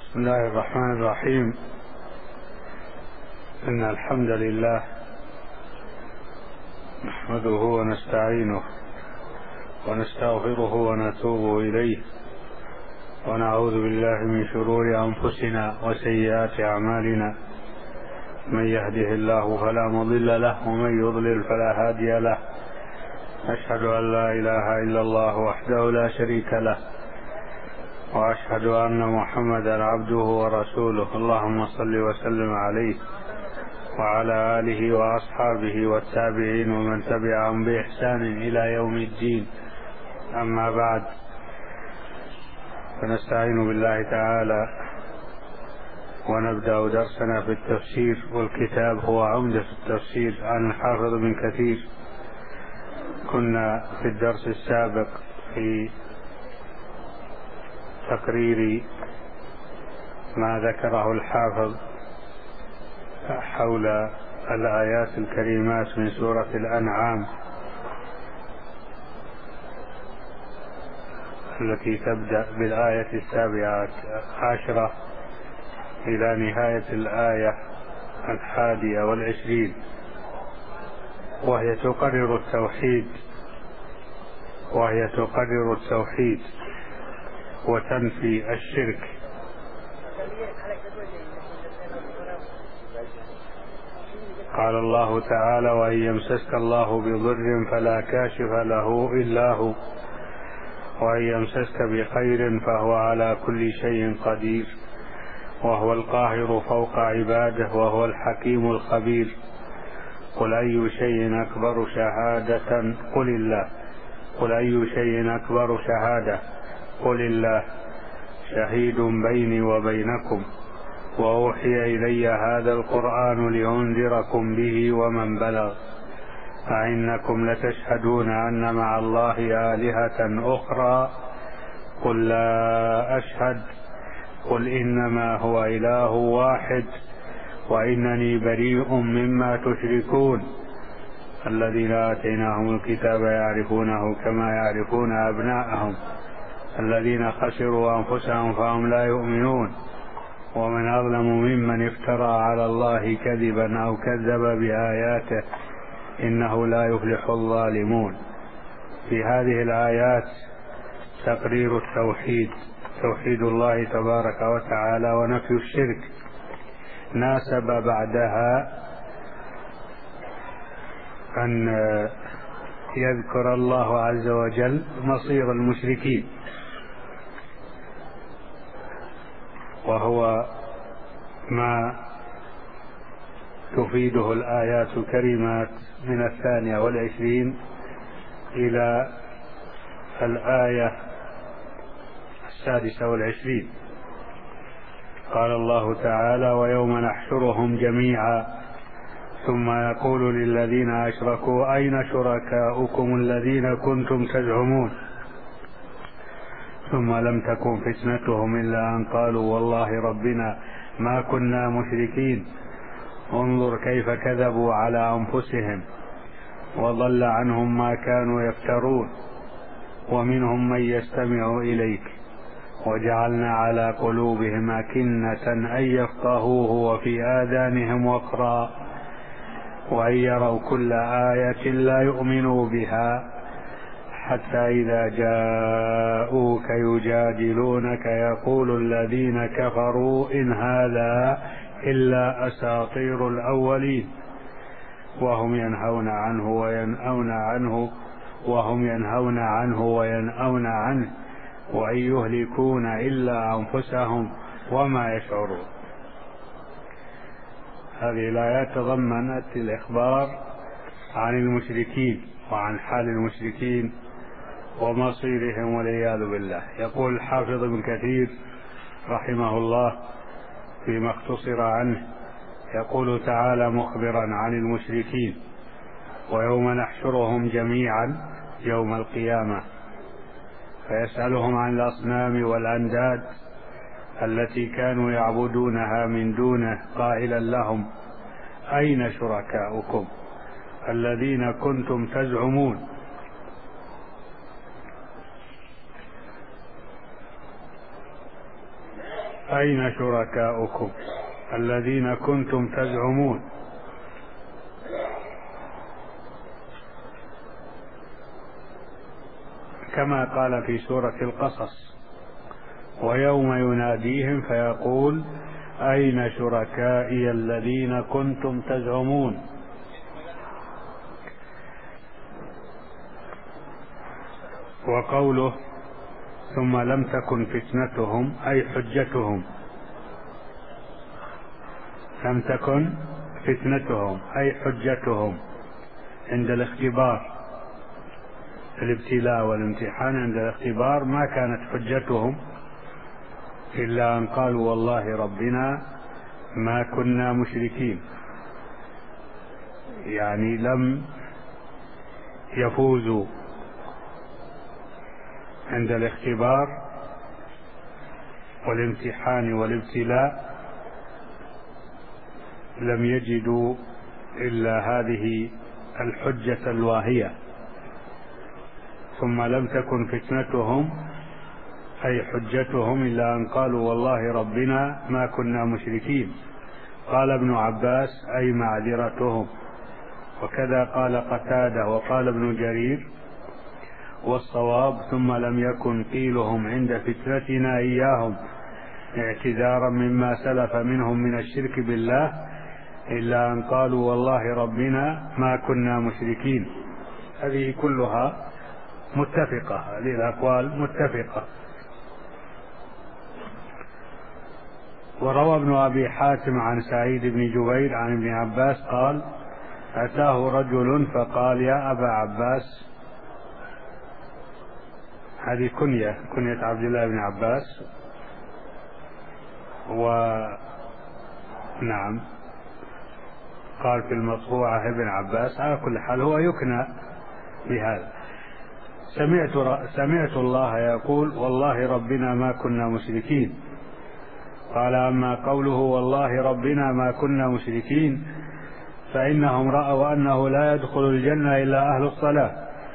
بسم الله الرحمن الرحيم. إن الحمد لله نحمده ونستعينه ونستغفره ونتوب إليه، ونعوذ بالله من شرور أنفسنا وسيئات أعمالنا. من يهده الله فلا مضل له، ومن يضلل فلا هادي له. أشهد أن لا إله إلا الله وحده لا شريك له، وأشهد أن محمدا عبده ورسوله. اللهم صل وسلم عليه وعلى آله وأصحابه والتابعين ومن تبعهم بإحسان إلى يوم الدين. أما بعد، فنستعين بالله تعالى ونبدأ درسنا في التفسير، والكتاب هو عمدة التفسير عن الحافظ ابن كثير. كنا في الدرس السابق في تقرير ما ذكره الحافظ حول الآيات الكريمات من سورة الأنعام التي تبدأ بالآية 17 إلى نهاية الآية 21، وهي تقرر التوحيد وتنفي الشرك. قال الله تعالى: وإن يمسسك الله بضر فلا كاشف له إلا هو، وإن يمسسك بخير فهو على كل شيء قدير، وهو القاهر فوق عباده، وهو الحكيم الخبير. قل أي شيء أكبر شهادة؟ قل الله. قل أي شيء أكبر شهادة؟ قل الله. شهيد بيني وبينكم، وأوحي إلي هذا القرآن لأنذركم به ومن بلغ. أئنكم لتشهدون أن مع الله آلهة أخرى؟ قل لا أشهد. قل إنما هو إله واحد، وإنني بريء مما تشركون. الذين آتيناهم الكتاب يعرفونه كما يعرفون أبناءهم، الذين خسروا أنفسهم فهم لا يؤمنون. ومن أظلم ممن افترى على الله كذبا أو كذب بآياته، إنه لا يفلح الظالمون. في هذه الآيات تقرير التوحيد، توحيد الله تبارك وتعالى، ونفي الشرك. ناسب بعدها أن يذكر الله عز وجل مصير المشركين، وهو ما تفيده الآيات الكريمات من 22 إلى الآية 26. قال الله تعالى: ويوم نحشرهم جميعا ثم يقول للذين أشركوا أين شركاؤكم الذين كنتم تزعمون ثم لم تكن فتنتهم إلا أن قالوا والله ربنا ما كنا مشركين. انظر كيف كذبوا على أنفسهم، وضل عنهم ما كانوا يفترون. ومنهم من يستمع إليك، وجعلنا على قلوبهم أكنة أن يفقهوه، وفي آذانهم وقرا، وإن يروا كل آية لا يؤمنوا بها، حتى إذا جاءوك يجادلونك يقول الذين كفروا إن هذا إلا أساطير الأولين، وهم ينهون عنه وينأون عنه، وإن يهلكون إلا أنفسهم وما يشعرون. هذه الآيات تضمنت الإخبار عن المشركين وعن حال المشركين ومصيرهم والعياذ بالله. يقول الحافظ ابن كثير رحمه الله فيما اختصر عنه، يقول تعالى مخبرا عن المشركين: ويوم نحشرهم جميعا يوم القيامة فيسألهم عن الأصنام والأنداد التي كانوا يعبدونها من دونه، قائلا لهم أين شركاؤكم الذين كنتم تزعمون. أين شركاؤكم الذين كنتم تزعمون. كما قال في سورة القصص: ويوم يناديهم فيقول أين شركائي الذين كنتم تزعمون. وقوله ثم لم تكن فتنتهم أي حجتهم، لم تكن فتنتهم أي حجتهم عند الاختبار، الابتلاء والامتحان عند الاختبار ما كانت حجتهم إلا أن قالوا والله ربنا ما كنا مشركين، يعني لم يفوزوا عند الاختبار والامتحان والابتلاء، لم يجدوا إلا هذه الحجة الواهية. ثم لم تكن فتنتهم أي حجتهم إلا أن قالوا والله ربنا ما كنا مشركين. قال ابن عباس أي معذرتهم، وكذا قال قتادة وقال ابن جرير. والصواب ثم لم يكن قيلهم عند فتنتنا إياهم اعتذارا مما سلف منهم من الشرك بالله إلا أن قالوا والله ربنا ما كنا مشركين. هذه كلها متفقة، هذه الأقوال متفقة. وروى ابن أبي حاتم عن سعيد بن جبير عن ابن عباس قال: أتاه رجل فقال: يا أبا عباس. هذه كنية عبد الله بن عباس. ونعم قال في المطبوعة ابن عباس، على كل حال هو يكنى بهذا. سمعت الله يقول والله ربنا ما كنا مشركين. قال: أما قوله والله ربنا ما كنا مشركين فإنهم رأوا أنه لا يدخل الجنة إلا أهل الصلاة،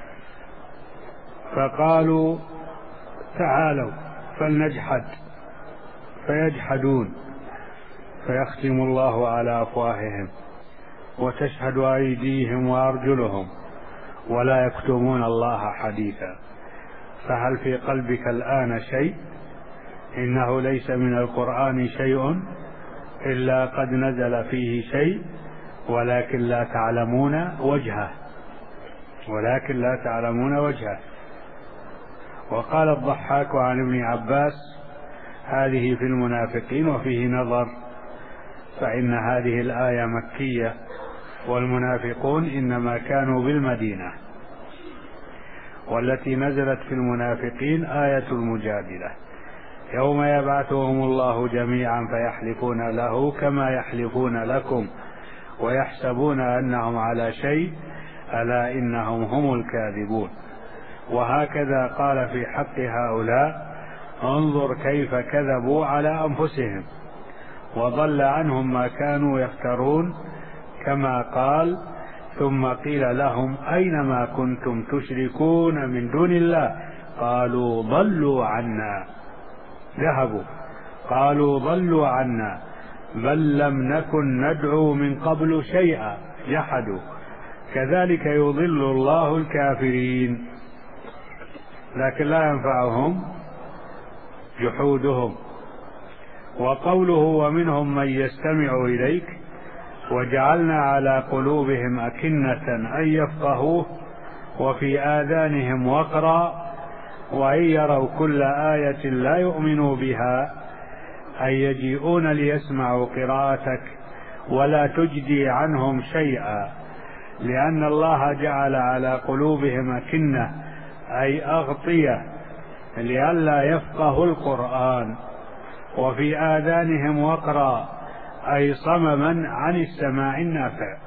فقالوا تعالوا فلنجحد، فيجحدون فيختم الله على أفواههم وتشهد أيديهم وأرجلهم ولا يكتمون الله حديثا. فهل في قلبك الآن شيء؟ إنه ليس من القرآن شيء إلا قد نزل فيه شيء ولكن لا تعلمون وجهه. وقال الضحاك عن ابن عباس: هذه في المنافقين وفيه نظر، فإن هذه الآية مكية والمنافقون إنما كانوا بالمدينة، والتي نزلت في المنافقين آية المجادلة: يوم يبعثهم الله جميعا فيحلفون له كما يحلفون لكم ويحسبون أنهم على شيء ألا إنهم هم الكاذبون. وهكذا قال في حق هؤلاء: انظر كيف كذبوا على أنفسهم وضل عنهم ما كانوا يفترون. كما قال: ثم قيل لهم أين ما كنتم تشركون من دون الله قالوا ضلوا عنا، ذهبوا، قالوا ضلوا عنا بل لم نكن ندعو من قبل شيئا، جحدوا، كذلك يضل الله الكافرين. لكن لا ينفعهم جحودهم. وقوله: ومنهم من يستمع إليك وجعلنا على قلوبهم أكنة أن يفقهوه وفي آذانهم وقرا وإن يروا كل آية لا يؤمنوا بها، أي يجيئون ليسمعوا قراءتك ولا تجدي عنهم شيئا، لأن الله جعل على قلوبهم أكنة أي أغطية لئلا يفقهوا القرآن، وفي آذانهم وقرا أي صمما عن السماع النافع.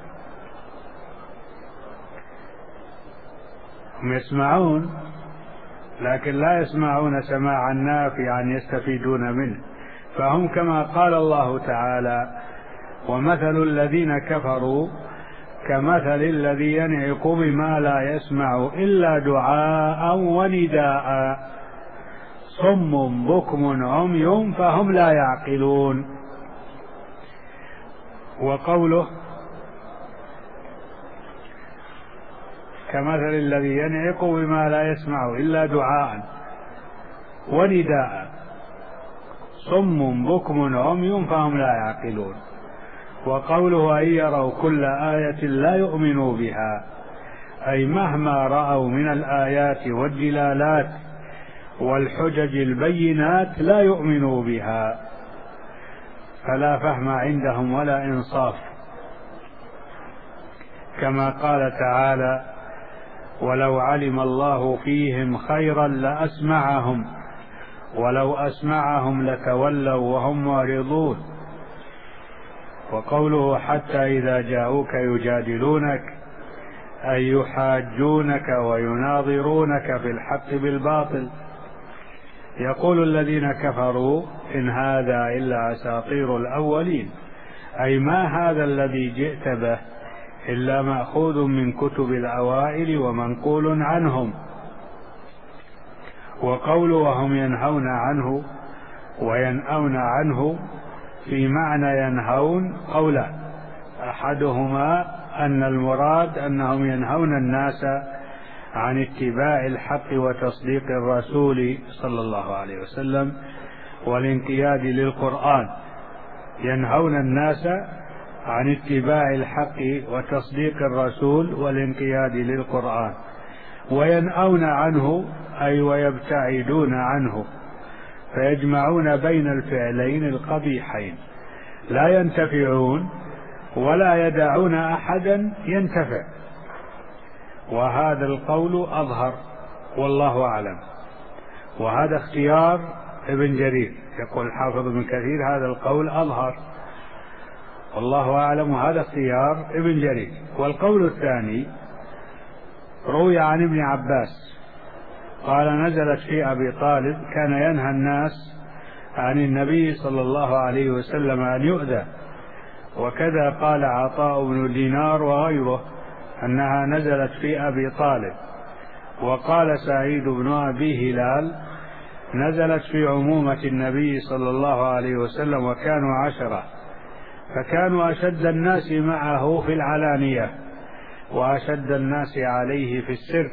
هم يسمعون لكن لا يسمعون سماعا نافعا يستفيدون منه، فهم كما قال الله تعالى: ومثل الذين كفروا كمثل الذي ينعق بما لا يسمع إلا دعاء ونداء صم بكم عمي فهم لا يعقلون. وقوله كمثل الذي ينعق بما لا يسمع إلا دعاء ونداء، صم بكم عمي فهم لا يعقلون. وقوله أن يروا كل آية لا يؤمنوا بها، أي مهما رأوا من الآيات والدلالات والحجج البينات لا يؤمنوا بها، فلا فهم عندهم ولا إنصاف. كما قال تعالى: ولو علم الله فيهم خيرا لأسمعهم ولو أسمعهم لتولوا وهم معرضون. وقوله حتى إذا جاءوك يجادلونك أي يحاجونك ويناظرونك في الحق بالباطل، يقول الذين كفروا إن هذا إلا أساطير الأولين، أي ما هذا الذي جئت به إلا مأخوذ من كتب الأوائل ومنقول عنهم. وقول وهم ينهون عنه وينأون عنه في معنى ينهون قولا، أحدهما أن المراد أنهم ينهون الناس عن اتباع الحق وتصديق الرسول صلى الله عليه وسلم والانقياد للقرآن، ينهون الناس عن اتباع الحق وتصديق الرسول والانقياد للقرآن. وينأون عنه أي ويبتعدون عنه، فيجمعون بين الفعلين القبيحين، لا ينتفعون ولا يدعون أحدا ينتفع. وهذا القول أظهر والله أعلم، وهذا اختيار ابن جرير، يقول الحافظ ابن كثير هذا القول أظهر والله أعلم، وهذا اختيار ابن جرير. والقول الثاني روي عن ابن عباس قال نزلت في أبي طالب كان ينهى الناس عن النبي صلى الله عليه وسلم أن يؤذى. وكذا قال عطاء بن دينار وغيره أنها نزلت في أبي طالب. وقال سعيد بن أبي هلال نزلت في عمومة النبي صلى الله عليه وسلم وكانوا 10، فكانوا أشد الناس معه في العلانية وأشد الناس عليه في السر.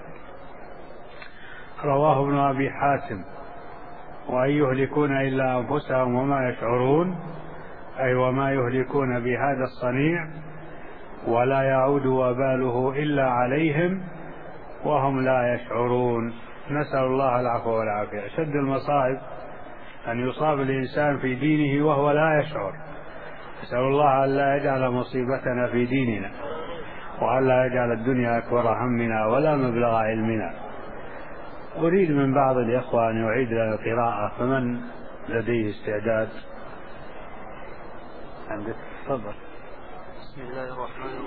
رواه ابن أبي حاتم. وأن يهلكون إلا أنفسهم وما يشعرون، أي وما يهلكون بهذا الصنيع ولا يعود وباله إلا عليهم وهم لا يشعرون. نسأل الله العفو والعافية. أشد المصائب أن يصاب الإنسان في دينه وهو لا يشعر. نسأل الله أن لا يجعل مصيبتنا في ديننا، وأن لا يجعل الدنيا أكبر همنا ولا مبلغ علمنا. أريد من بعض الإخوة أن يعيد لنا القراءة، فمن لديه استعداد؟ عندك؟ تفضل. بسم الله الرحمن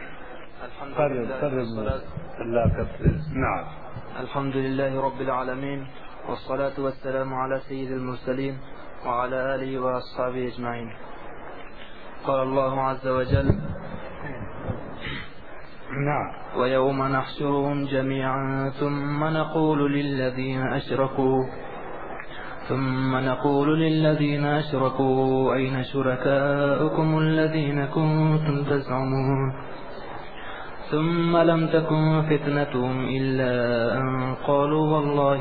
الرحيم. نعم. الحمد لله رب العالمين، والصلاة والسلام على سيد المرسلين وعلى آله وأصحابه أجمعين. قال الله عز وجل: نعم. ويوم نحشرهم جميعا ثم نقول للذين أشركوا أين شركاؤكم الذين كنتم تزعمون ثم لم تكن فتنتهم إلا أن قالوا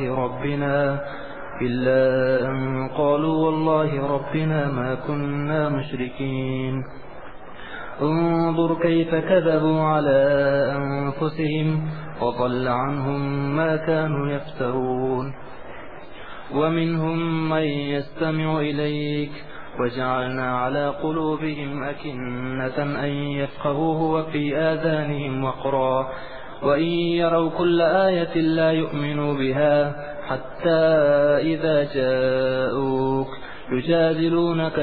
والله ربنا ما كنا مشركين. انظر كيف كذبوا على أنفسهم وضل عنهم ما كانوا يفترون. ومنهم من يستمع إليك وجعلنا على قلوبهم أكنة أن يفقهوه وفي آذانهم وقرا وإن يروا كل آية لا يؤمنوا بها حتى إذا جاءوك يجادلونك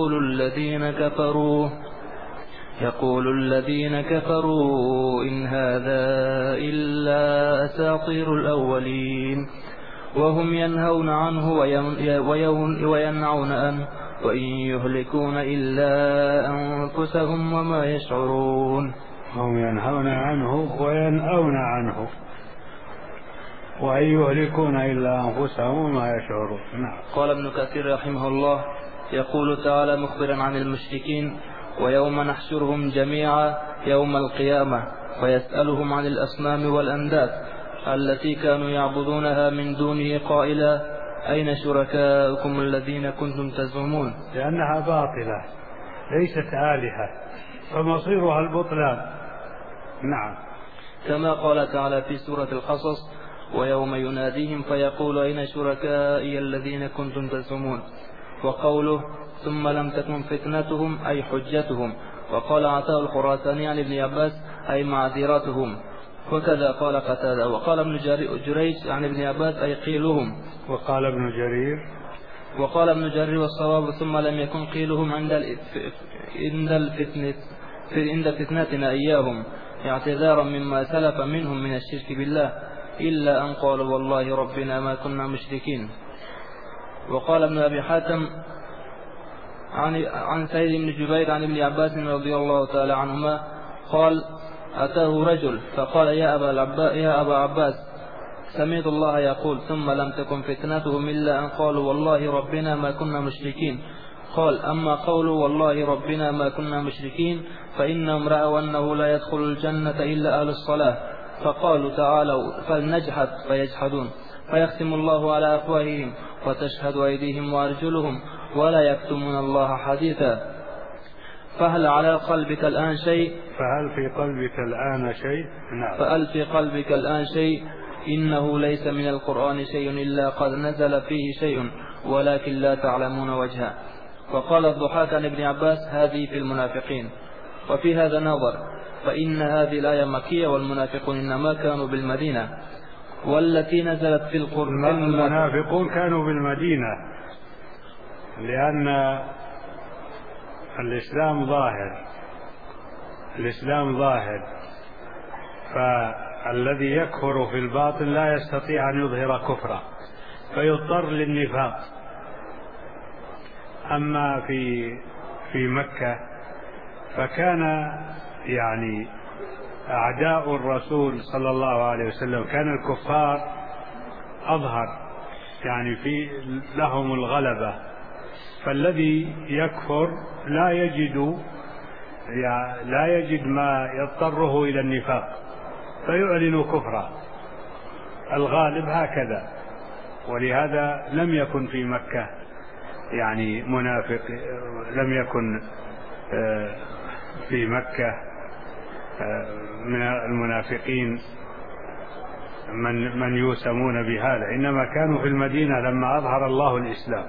يقول الذين كفروا إن هذا إلا أساطير الأولين وهم ينهون عنه وينعون عنه وإن يهلكون إلا أنفسهم وما يشعرون. هم ينهون عنه وينأون عنه. وإن يهلكون إلا أنفسهم وما يشعرون. نعم. قال ابن كثير رحمه الله: يقول تعالى مخبرا عن المشركين: ويوم نحشرهم جميعا يوم القيامة ويسألهم عن الأصنام والأنداد التي كانوا يعبدونها من دونه قائلا: أين شركاؤكم الذين كنتم تزعمون؟ لأنها باطلة ليست آلهة فمصيرها البطلان. نعم. كما قال تعالى في سورة القصص: ويوم يناديهم فيقول: أين شركائي الذين كنتم تزعمون؟ وقوله: ثم لم تكن فتنتهم أي حجتهم. وقال عطاء الخراساني عن ابن عباس: أي معذرتهم. وكذا قال قتادة. وقال ابن جريج عن ابن عباس: أي قيلهم. وقال ابن جرير والصواب: ثم لم يكن قيلهم عند فتنتنا إياهم اعتذارا مما سلف منهم من الشرك بالله، إلا أن قالوا والله ربنا ما كنا مشركين. وقال ابن أبي حاتم عن سيد بن جبير عن ابن عباس رضي الله تعالى عنهما قال: أتاه رجل فقال: يا أبا عباس، سمعت الله يقول: ثم لم تكن فتنتهم إلا أن قالوا والله ربنا ما كنا مشركين. قال: أما قولوا والله ربنا ما كنا مشركين فإنهم رأوا أنه لا يدخل الجنة إلا أهل الصلاة، فقالوا تعالوا فلنجحد فيجحدون، فيختم الله على أفواههم وتشهد أيديهم وأرجلهم ولا يكتمون الله حديثا. فهل على قلبك الآن شيء؟ نعم. فهل في قلبك الآن شيء؟ إنه ليس من القرآن شيء إلا قد نزل فيه شيء ولكن لا تعلمون وجهه. وقال الضحاك عن ابن عباس: هذه في المنافقين. وفي هذا نظر، فإن هذه الآية مكية والمنافقون إنما كانوا بالمدينة، والتي نزلت في القرآن. المنافقون كانوا بالمدينة لأن الإسلام ظاهر، فالذي يكفر في الباطن لا يستطيع أن يظهر كفره فيضطر للنفاق. أما في مكة فكان يعني أعداء الرسول صلى الله عليه وسلم كان الكفار أظهر، يعني لهم الغلبة، فالذي يكفر لا يجد ما يضطره إلى النفاق فيعلن كفره. الغالب هكذا، ولهذا لم يكن في مكة يعني منافق، لم يكن في مكة من المنافقين من يوسمون بهذا، إنما كانوا في المدينة لما أظهر الله الإسلام.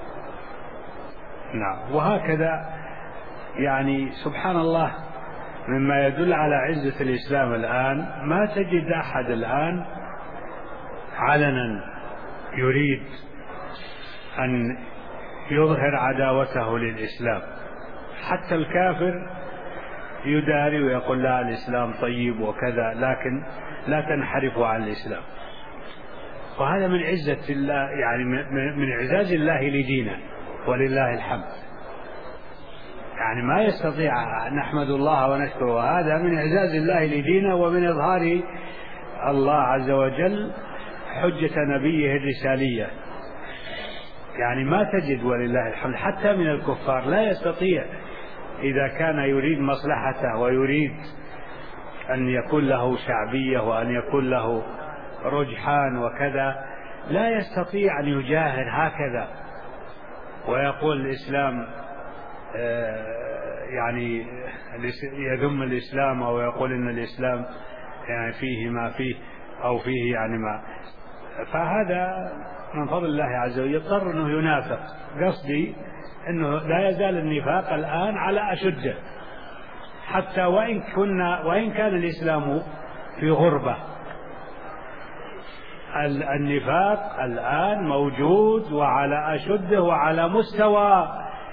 نعم. وهكذا يعني سبحان الله، مما يدل على عزة الإسلام الآن ما تجد أحد الآن علنا يريد أن يظهر عداوته للإسلام. حتى الكافر يداري ويقول: لا، الإسلام طيب وكذا، لكن لا تنحرفوا عن الإسلام. وهذا من عزة الله، يعني من إعزاز الله لدينه، ولله الحمد. يعني ما يستطيع نحمد الله ونشكره، هذا من إعزاز الله لدينه ومن إظهار الله عز وجل حجة نبيه الرسالية. يعني ما تجد ولله الحمد حتى من الكفار لا يستطيع، إذا كان يريد مصلحته ويريد أن يكون له شعبية وأن يكون له رجحان وكذا، لا يستطيع أن يجاهر هكذا ويقول الإسلام يعني يذم الإسلام، أو يقول إن الإسلام يعني فيه ما فيه أو فيه يعني ما. فهذا من فضل الله عز وجل، يضطر أنه ينافق. قصدي أنه لا يزال النفاق الآن على أشده، حتى وإن كان الإسلام في غربة، النفاق الآن موجود وعلى أشده وعلى مستوى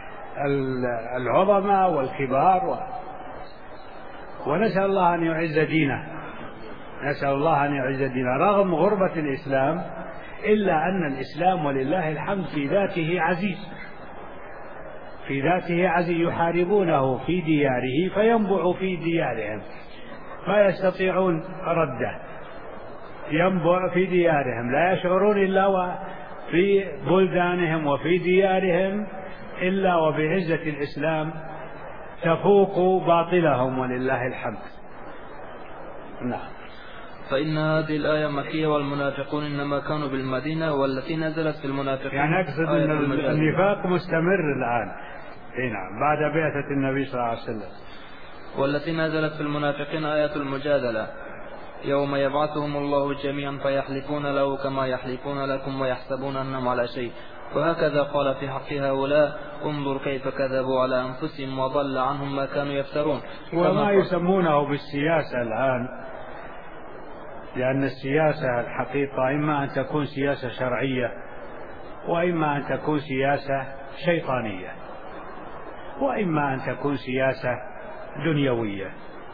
العظماء والكبار، ونسأل الله أن يعز دينه، نسأل الله أن يعز دينه رغم غربة الإسلام، إلا أن الإسلام ولله الحمد في ذاته عزيز، في ذاته عزيز. يحاربونه في دياره فينبع في ديارهم، ما يستطيعون رده. ينبع في ديارهم، لا يشعرون إلا في بلدانهم وفي ديارهم إلا وبعزة الإسلام تفوق باطلهم ولله الحمد. نعم. فإن هذه الآية مكية والمنافقون إنما كانوا بالمدينة، والتي نزلت في المنافقين يعني أقصد أن النفاق مستمر الآن. نعم، بعد بعثة النبي صلى الله عليه وسلم. والتي نزلت في المنافقين آية المجادلة، يوم يبعثهم الله جميعا فيحلفون له كما يحلفون لكم ويحسبون أنهم على شيء، وهكذا قال في حق هؤلاء انظر كيف كذبوا على أنفسهم وضل عنهم ما كانوا يفترون. وما يسمونه بالسياسة الآن، لأن السياسة الحقيقة إما أن تكون سياسة شرعية، وإما أن تكون سياسة شيطانية، وإما أن تكون سياسة دنيوية.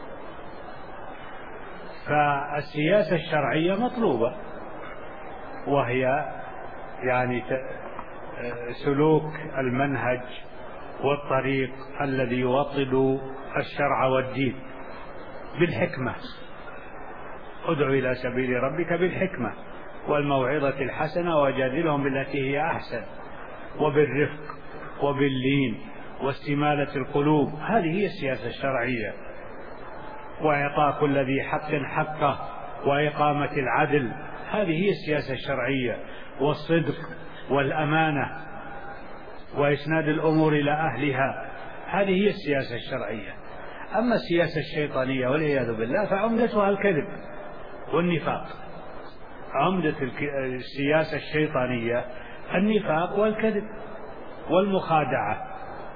فالسياسة الشرعية مطلوبة، وهي يعني سلوك المنهج والطريق الذي يوطد الشرع والدين بالحكمة. ادع إلى سبيل ربك بالحكمة والموعظة الحسنة وجادلهم بالتي هي أحسن، وبالرفق وباللين واستمالة القلوب. هذه هي السياسة الشرعية، وإعطاء كل ذي حق حقه وإقامة العدل. هذه هي السياسة الشرعية، والصدق والأمانة وإسناد الأمور إلى أهلها. هذه هي السياسة الشرعية. أما السياسة الشيطانية والعياذ بالله فعمدتها الكذب والنفاق. عمدة السياسة الشيطانية النفاق والكذب والمخادعة.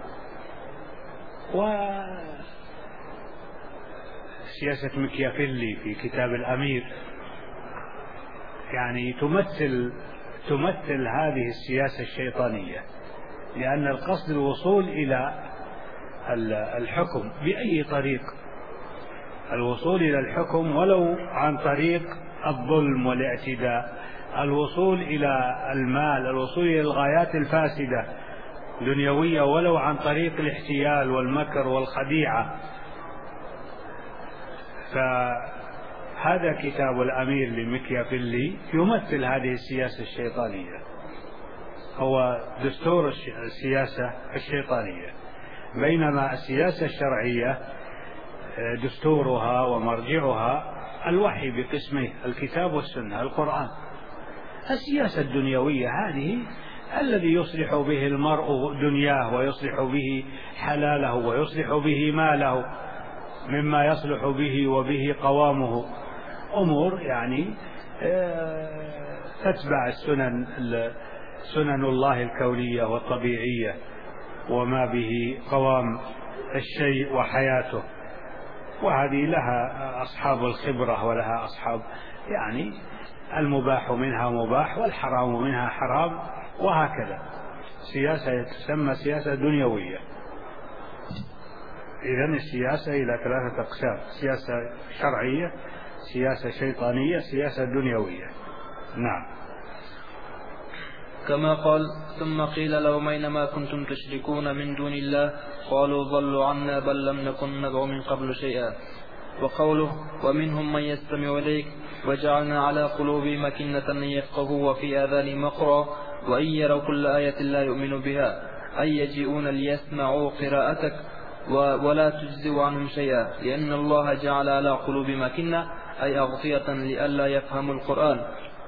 وسياسة مكيافيلي في كتاب الأمير يعني تمثل هذه السياسة الشيطانية، لأن القصد الوصول إلى الحكم بأي طريق، الوصول إلى الحكم ولو عن طريق الظلم والاعتداء، الوصول إلى المال، الوصول إلى الغايات الفاسدة دنيوية ولو عن طريق الاحتيال والمكر والخديعة. فهذا كتاب الأمير لمكيافيلي يمثل هذه السياسة الشيطانية، هو دستور السياسة الشيطانية. بينما السياسة الشرعية دستورها ومرجعها الوحي بقسمه، الكتاب والسنة، القرآن. السياسة الدنيوية هذه الذي يصلح به المرء دنياه ويصلح به حلاله ويصلح به ماله، مما يصلح به وبه قوامه، أمور يعني تتبع سنن الله الكونية والطبيعية وما به قوام الشيء وحياته. وهذه لها أصحاب الخبرة ولها أصحاب، يعني المباح منها مباح والحرام منها حرام، وهكذا. سياسة تسمى سياسة دنيوية. إذن السياسة إلى ثلاثة أقسام: سياسة شرعية، سياسة شيطانية، سياسة دنيوية. نعم. كما قال ثم قيل لهم أينما كنتم تشركون من دون الله قالوا ضلوا عنا بل لم نكن ندعو من قبل شيئا. وقوله ومنهم من يستمع إليك وجعلنا على قلوبهم أكنة أن يفقهوا وفي آذانهم وقرا وإن يروا كل آية لا يؤمنوا بها، أي يجيئون ليسمعوا قراءتك ولا تجزوا عنهم شيئا، لأن الله جعل على قلوبهم أكنة أي أغطية لئلا يفهموا القرآن.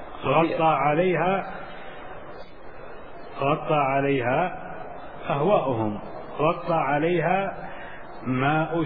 غطى عليها أهواؤهم، غطى عليها ما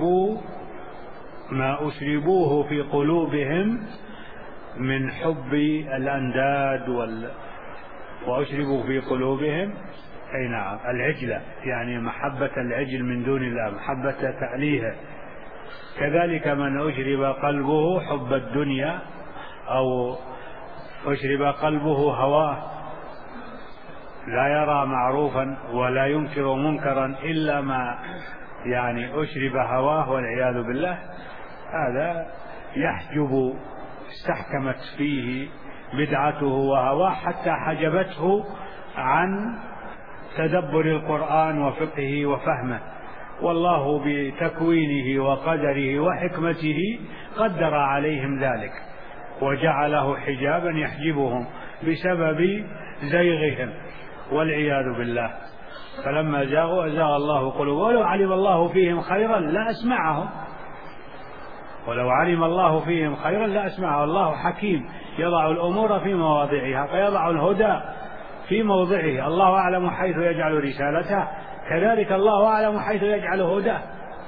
أشربوه في قلوبهم من حب الأنداد وأشربوا في قلوبهم أي نعم العجلة، يعني محبة العجل من دون الله، محبة تأليهه. كذلك من أشرب قلبه حب الدنيا أو أشرب قلبه هواه، لا يرى معروفا ولا ينكر منكرا إلا ما يعني أشرب هواه والعياذ بالله. هذا يحجب، استحكمت فيه بدعته وهواه حتى حجبته عن تدبر القرآن وفقهه وفهمه. والله بتكوينه وقدره وحكمته قدر عليهم ذلك، وجعله حجابا يحجبهم بسبب زيغهم والعياذ بالله. فلما زاغوا أزاغ الله قلوبهم، ولو علم الله فيهم خيرا لأسمعهم، ولو علم الله فيهم خيرا لأسمعهم. الله حكيم يضع الأمور في مواضعها، فيضع الهدى في موضعه. الله أعلم حيث يجعل رسالته، كذلك الله أعلم حيث يجعل هداه،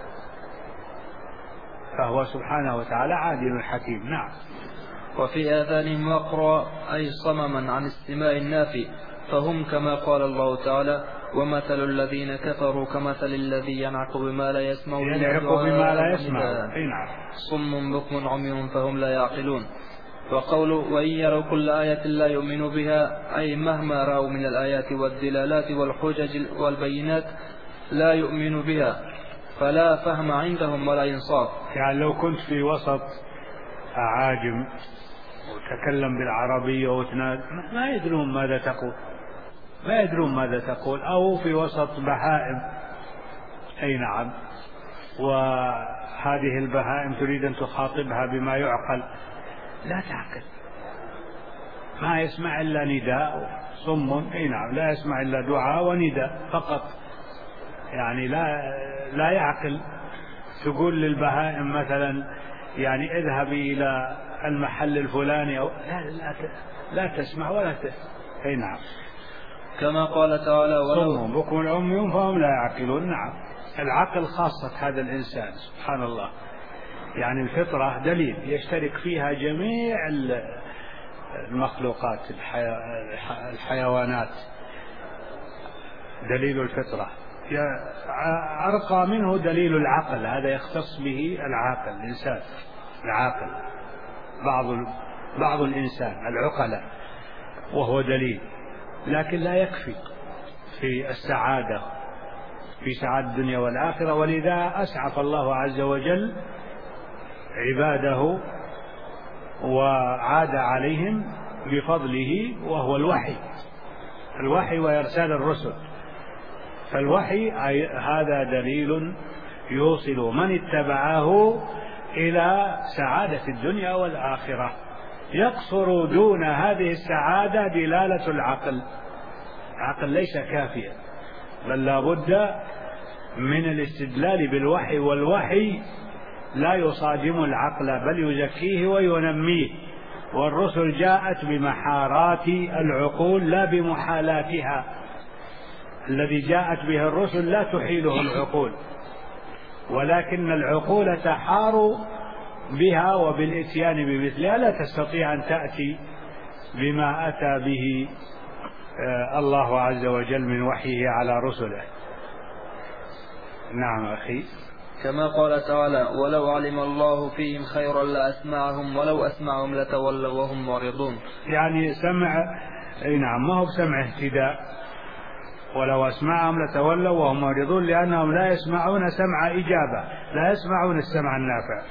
فهو سبحانه وتعالى عادل حكيم. نعم. وفي آذانهم وقرا أي صمما عن استماع النافي، فهم كما قال الله تعالى: ومثل الذين كفروا كمثل الذي ينعق بما لا يسمع صم بكم عمي فهم لا يعقلون. وقوله: وإن يروا كل آية لا يؤمنوا بها، أي مهما رأوا من الآيات والدلالات والحجج والبينات لا يؤمنوا بها، فلا فهم عندهم ولا إنصاف. يعني لو كنت في وسط أعاجم وتكلم بالعربية وتنادي ما يدرون ماذا تقول، ما يدرون ماذا تقول، أو في وسط بهائم، أي نعم، وهذه البهائم تريد أن تخاطبها بما يعقل، لا تعقل، ما يسمع إلا نداء، صم، أي نعم، لا يسمع إلا دعاء ونداء فقط، يعني لا يعقل. تقول للبهائم مثلا يعني اذهبي إلى المحل الفلاني، أو لا تسمع ولا أي نعم. كما قال تعالى: صم بكم عمي فهم لا يعقلون. نعم، العقل خاصة هذا الإنسان، سبحان الله. يعني الفطرة دليل يشترك فيها جميع المخلوقات، الحيوانات، دليل الفطرة. أرقى منه دليل العقل، هذا يختص به العاقل، الإنسان العاقل، بعض الإنسان العقلاء، وهو دليل، لكن لا يكفي في السعادة، في سعادة الدنيا والآخرة. ولذا أسعف الله عز وجل عباده وعاد عليهم بفضله، وهو الوحي وإرسال الرسل. فالوحي هذا دليل يوصل من اتبعه إلى سعادة الدنيا والآخرة. يقصر دون هذه السعادة دلالة العقل ليس كافيا، بل لا بد من الاستدلال بالوحي، والوحي لا يصادم العقل بل يزكيه وينميه. والرسل جاءت بمحارات العقول لا بمحالاتها. الذي جاءت به الرسل لا تحيله العقول، ولكن العقول تحار بها وبالإتيان بمثلها، لا تستطيع أن تأتي بما أتى به الله عز وجل من وحيه على رسله. نعم أخي. كما قال تعالى: ولو علم الله فيهم خيرا لأسمعهم ولو أسمعهم لتولوا وهم معرضون. يعني سمع، أي نعم، ما هو بسمع اهتداء، ولو أسمعهم لتولوا وهم معرضون، لأنهم لا يسمعون سمع إجابة، لا يسمعون السمع النافع.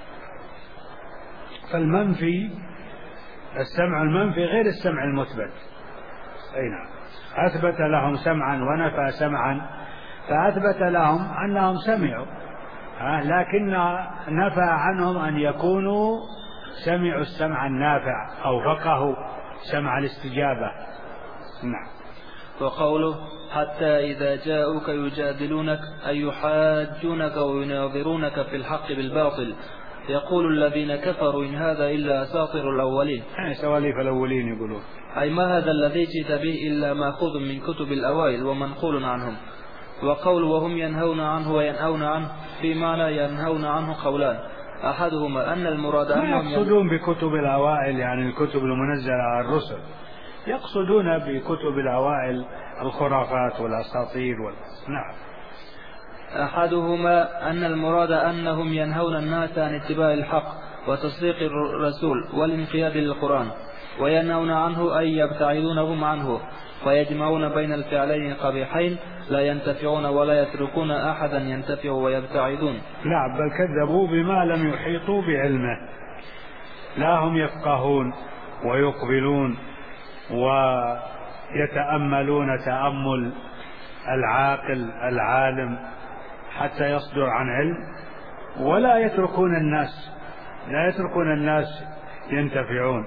فالمنفي، السمع المنفي غير السمع المثبت. أي نعم، أثبت لهم سمعا ونفى سمعا، فأثبت لهم أنهم سمعوا، لكن نفى عنهم أن يكونوا سمعوا السمع النافع أو فقهوا سمع الاستجابة. نعم. وقوله: حتى إذا جاءوك يجادلونك أي يحاجونك ويناظرونك في الحق بالباطل، يقول الذين كفروا إن هذا إلا أساطير الأولين، سواليف الأولين يقولون، أي ما هذا الذي جئت به إلا ماخوذ من كتب الأوائل ومنقول عنهم. وقول وهم ينهون عنه وينهون عنه، في معنى ينهون عنه قولان: أحدهما أن المراد أنهم يقصدون بكتب الأوائل يعني الكتب المنزلة على الرسل، يقصدون بكتب الأوائل الخرافات والأساطير نعم. أحدهما أن المراد أنهم ينهون الناس عن اتباع الحق وتصديق الرسول والانقياد للقرآن، وينهون عنه أي يبتعدونهم عنه، ويجمعون بين الفعلين قبيحين لا ينتفعون ولا يتركون أحدا ينتفع ويبتعدون. لا، بل كذبوا بما لم يحيطوا بعلمه، لا هم يفقهون ويقبلون ويتأملون تأمل العاقل العالم حتى يصدر عن علم، ولا يتركون الناس ينتفعون.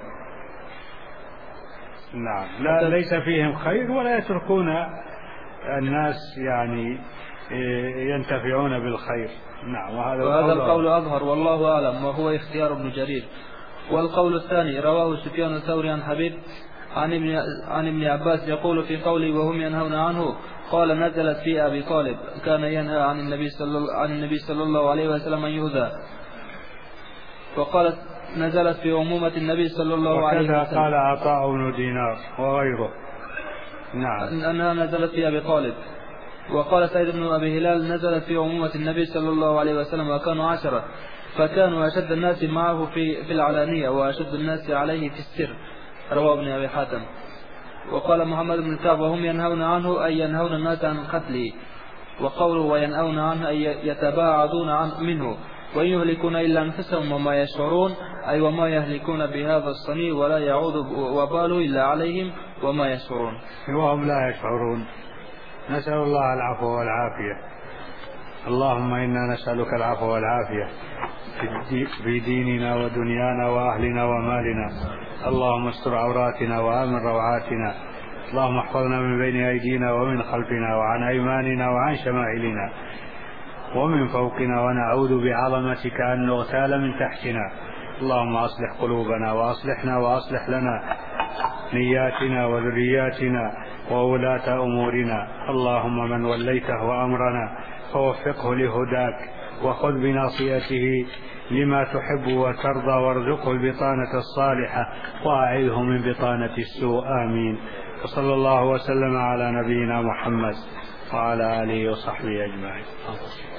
نعم، لا ليس فيهم خير ولا يتركون الناس يعني ينتفعون بالخير. نعم، وهذا القول أظهر والله أعلم، وهو اختيار ابن جرير. والقول الثاني رواه سفيان الثوري عن حبيب عن ابن عباس يقول في قوله وهم ينهون عنه، قال نزلت في أبي طالب كان ينهى عن النبي صلى الله عليه وسلم أن يؤذى. وقالت نزلت في عمومة النبي صلى الله عليه وسلم. وكذا قال عطاء بن دينار وغيره. نعم، أنها نزلت في أبي طالب. وقال سيد بن أبي هلال نزلت في عمومة النبي صلى الله عليه وسلم وكانوا 10، فكانوا أشد الناس معه في العلانية وأشد الناس عليه في السر، رواه ابن أبي حاتم. وقال محمد بن كعب وهم ينهون عنه أي ينهون الناس عن قتله، وقوله وينهون عنه أي يتباعدون منه، وإن يهلكون إلا أنفسهم وما يشعرون، أي وما يهلكون بهذا الصنيع ولا يعود وباله إلا عليهم وما يشعرون. وهم لا يشعرون. نسأل الله العفو والعافية. اللهم إنا نسألك العفو والعافية في ديننا ودنيانا وأهلنا ومالنا. اللهم استر عوراتنا وآمن روعاتنا. اللهم احفظنا من بين أيدينا ومن خلفنا وعن أيماننا وعن شمائلنا ومن فوقنا، ونعوذ بعظمتك أن نغتال من تحتنا. اللهم أصلح قلوبنا وأصلحنا وأصلح لنا نياتنا وذرياتنا وولاة أمورنا. اللهم من وليته أمرنا فوفقه لهداك، وخذ بناصيته لما تحب وترضى، وارزقه البطانة الصالحة وأعيذه من بطانة السوء. آمين. وصلى الله وسلم على نبينا محمد وعلى آله وصحبه أجمعين.